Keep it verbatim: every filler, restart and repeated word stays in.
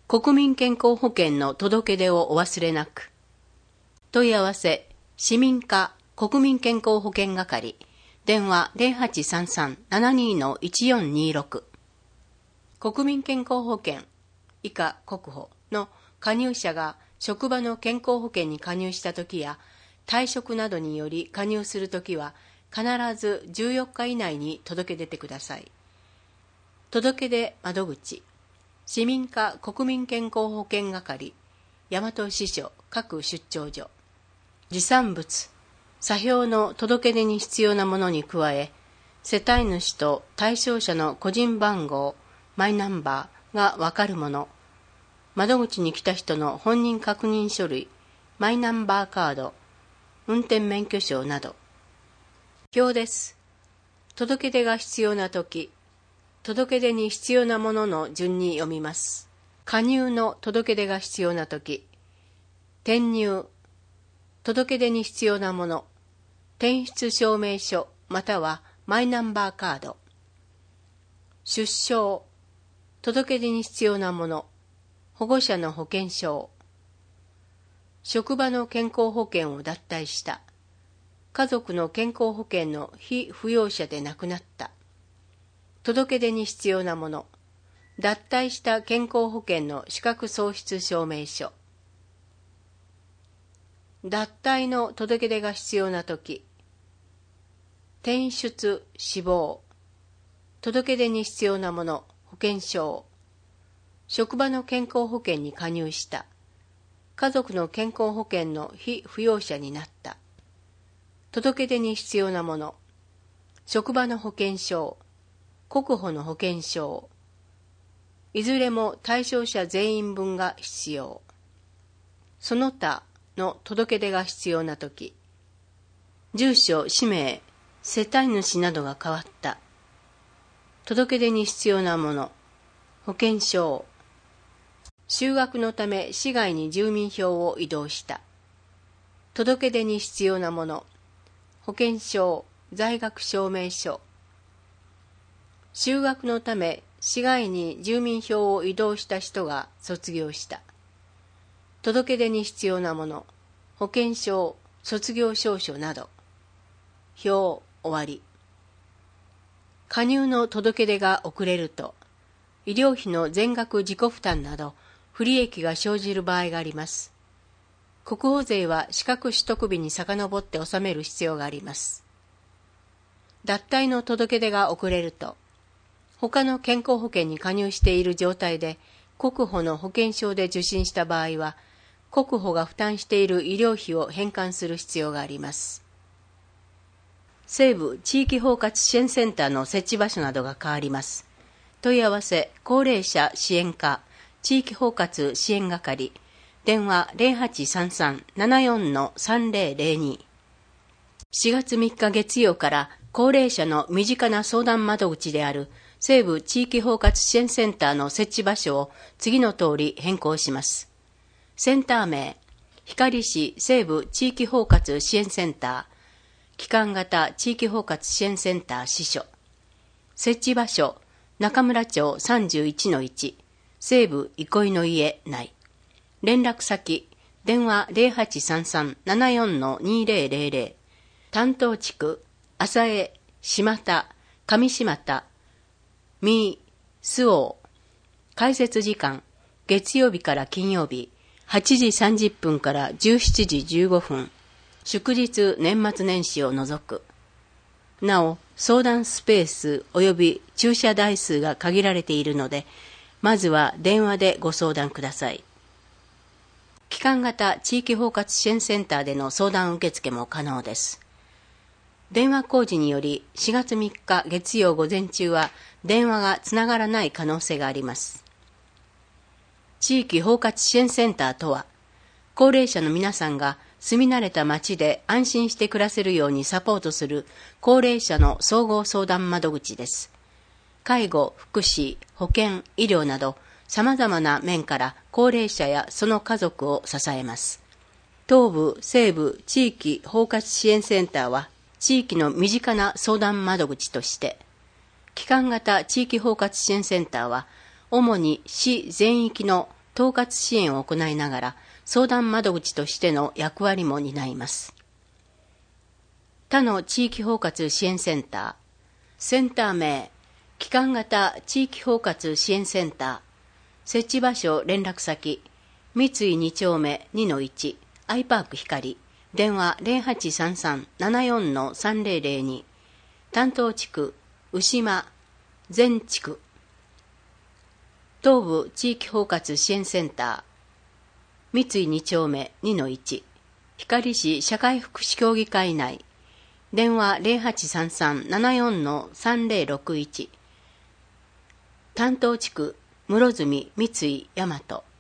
国民健康保険の届け出をお忘れなく。問い合わせ、市民課国民健康保険係、電話 ゼロはちさんさん ななにのいちよんにろく。国民健康保険、以下国保の加入者が職場の健康保険に加入したときや、退職などにより加入するときは、必ずじゅうよっか以内に届け出てください。届け出窓口、市民課国民健康保険係、大和支所各出張所。持産物、査票の届け出に必要なものに加え、世帯主と対象者の個人番号、マイナンバーがわかるもの、窓口に来た人の本人確認書類、マイナンバーカード、運転免許証など。表です。届け出が必要なとき、届け出に必要なものの順に読みます。加入の届け出が必要なとき、転入、届け出に必要なもの、転出証明書またはマイナンバーカード。出生、届け出に必要なもの、保護者の保険証。職場の健康保険を脱退した。家族の健康保険の被扶養者で亡くなった。届け出に必要なもの、脱退した健康保険の資格喪失証明書。脱退の届け出が必要なとき、転出、死亡、届け出に必要なもの、保険証、職場の健康保険に加入した。家族の健康保険の被扶養者になった。届け出に必要なもの、職場の保険証、国保の保険証、いずれも対象者全員分が必要。その他の届け出が必要なとき、住所、氏名、世帯主などが変わった。届け出に必要なもの、保険証、就学のため市外に住民票を移動した。届け出に必要なもの、保険証、在学証明書。就学のため市外に住民票を移動した人が卒業した。届け出に必要なもの、保険証、卒業証書など。表、終わり。加入の届け出が遅れると、医療費の全額自己負担など、不利益が生じる場合があります。国保税は資格取得日に遡って納める必要があります。脱退の届け出が遅れると、他の健康保険に加入している状態で国保の保険証で受診した場合は、国保が負担している医療費を返還する必要があります。西部地域包括支援センターの設置場所などが変わります。問い合わせ、高齢者支援課、地域包括支援係、電話 ゼロはちさんさん ななよんのさんぜろぜろに。しがつみっか月曜から高齢者の身近な相談窓口である西部地域包括支援センターの設置場所を次の通り変更します。センター名、光市西部地域包括支援センター、機関型地域包括支援センター支所。設置場所、中村町 さんじゅういちのいち、西部憩いの家内。連絡先、電話 ゼロはちさんさん ななよんのにぜろぜろぜろ。担当地区、浅江、島田、上島田、三井、周防。開設時間、月曜日から金曜日、はちじさんじゅっぷんからじゅうしちじじゅうごふん。祝日年末年始を除く。なお、相談スペース及び駐車台数が限られているので、まずは電話でご相談ください。機関型地域包括支援センターでの相談受付も可能です。電話工事によりしがつみっか月曜午前中は電話がつながらない可能性があります。地域包括支援センターとは、高齢者の皆さんが住み慣れた町で安心して暮らせるようにサポートする高齢者の総合相談窓口です。介護、福祉、保健、医療など様々な面から高齢者やその家族を支えます。東部、西部地域包括支援センターは地域の身近な相談窓口として、機関型地域包括支援センターは主に市全域の統括支援を行いながら相談窓口としての役割も担います。他の地域包括支援センター、センター名、機関型地域包括支援センター、設置場所連絡先、三井に丁目 にのいち、アイパーク光、電話 ゼロはちさんさん ななよん さんぜろぜろに、担当地区、牛間、全地区、東部地域包括支援センター、三井に丁目 にのいち、光市社会福祉協議会内、電話 ゼロはちさんさん ななよん さんぜろろくいち、担当地区、室住三井大和。